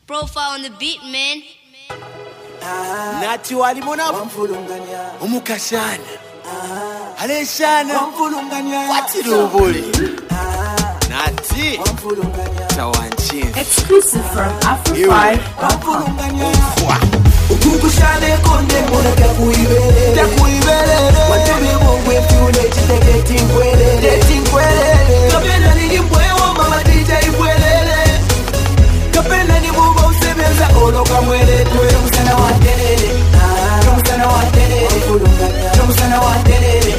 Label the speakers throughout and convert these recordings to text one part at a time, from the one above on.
Speaker 1: Profile on the beat, man.
Speaker 2: Nati walimona umukashana aleshana watirubuli Nati tawanchi
Speaker 3: exclusive from Afro5.com.
Speaker 4: Ukukushane konde mona takuibelele watebe bongwe fyule chiteke tingwelele kapenda ni mbwewo mama DJ ibwelele kapenda ni buba usebenza oloka mwele tuwe musana watenele musana watenele musana watenele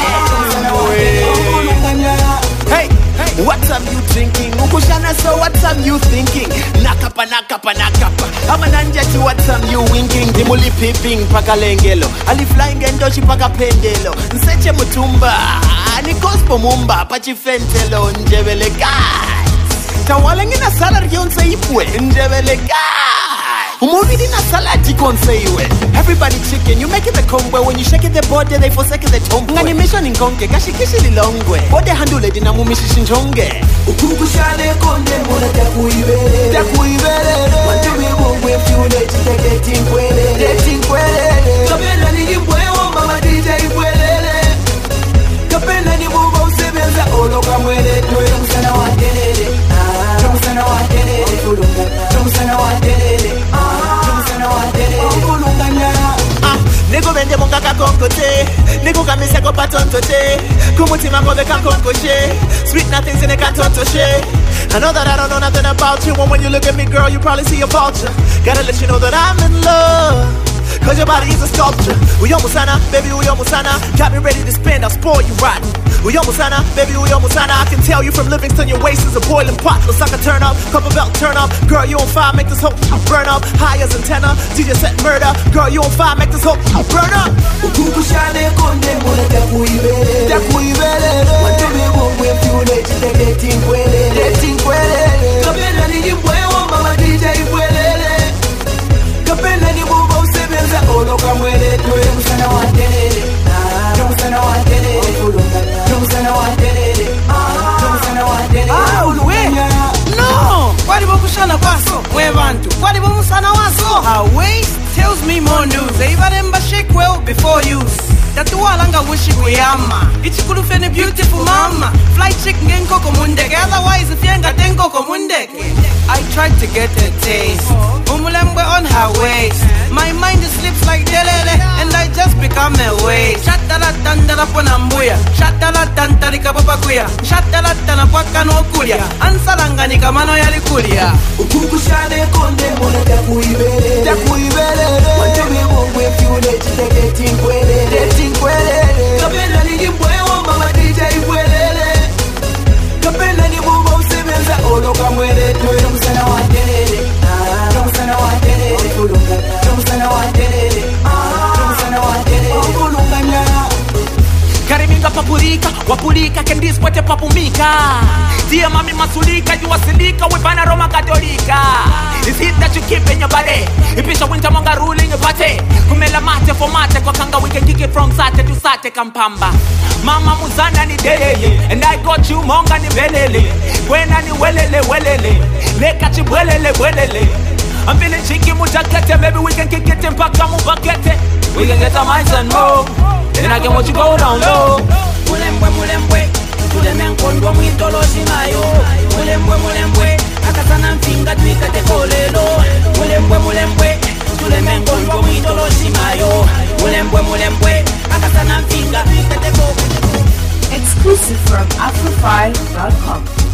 Speaker 2: Hey, what am you drinking? Ukushana, so what am you thinking? Nakapa. Ama nanjati, what am you winking? Dimuli pipping, paka lengelo. Ali flying endoshi paka pendelo. Nseche mutumba, ni gospel mumba. Pachi fentelo, njevele guys. Tawalengi na salary yonse ipwe, njevele guys. Umuvidi na salati konseiwe. Everybody chicken, you make it the combo. When you shake it the body, they forsake the tombo. Animation in konke, kashikishi lilongwe. Bode handle dina mumishi shinjonge.
Speaker 4: Ukukushane konde mona takuibelele watebe bongwe fyule chiteke tingwelele kapenda ni mbwewo mama DJ ibwelele kapenda ni buba usebenza oloka mwele tuwe musana watenele musana watenele musana watenele
Speaker 2: Nigo vende monga kakonkote Nigo kamise ko patontote Kumutima ngove kankonkoshe Sweet nothings in the kantotoshe I know that I don't know nothing about you. And when you look at me, girl, you probably see a vulture. Gotta let you know that I'm in love, cause your body is a sculpture. Uyo musana, baby, uyo musana. Got me ready to spin, I'll spoil you rotten. Uyo musana, baby, uyo musana. I can tell you from Livingston, your waist is a boiling pot. Looks like a turn up, couple belt turn up. Girl, you on fire, make this whole burn up. High as antenna, DJ set murder. Girl, you on fire, make this whole burn up.
Speaker 4: Ukukushane konde mona takuibelele watebe bongwe fyule chiteke tingwelele kapenda ni mbwewo mama DJ ibwelele kapenda ni buba usebenza oloka mwele tuwe musana watenele musana watenele musana watenele musana watenele
Speaker 5: no kwali bokushana kwaso mwe bantu kwali bomusana waso away tells me more news eibaremba shake well before use Tatualanga wishi kuyama Ichikulufe ni beautiful mama Fly chick ngenko komundeke Otherwise if yenga tenko komundeke I tried to get a taste Umulembwe on her waist My mind slips like delele And I just become a waste Shatala tandala ponambuya Shatala tantarika papakuya Shatala tanapaka no kulia Ansalanga ni kamano yalikulia
Speaker 4: Ukukushane konde mona takuibelele watebe bongwe fyule chiteke tingwelele kapenda ni mbwewo mama DJ ibwelele kapenda ni buba usebenza oloka mwele tuwe musana watenele musana watenele musana watenele musana watenele
Speaker 2: Kariminga papurika, wapurika, kendis kwete papumika. Tia mami masulika, juwasilika, wipana Roma Katolika. Is it that you keep in your body? Ipisha winter monga ruling your party. Kumela mate for mate, kwa kanga we can kick it from sate to sate kampamba. Mama muzana ni delele, and I got you monga ni velele. Wena ni welele, leka chibwelele. I'm feeling cheeky mujakete, maybe we can kick it in paka mubakete. We can get our minds and move. Then I can watch you go down low.
Speaker 5: Mulembwe Tulemenkondwa mwitoloshi mayo Mulembwe Akasana mfinga tuikate kolelo Mulembwe Tulemenkondwa mwitoloshi mayo Mulembwe Akasana mfinga tuikate kolelo
Speaker 3: Exclusive from Afro5.com.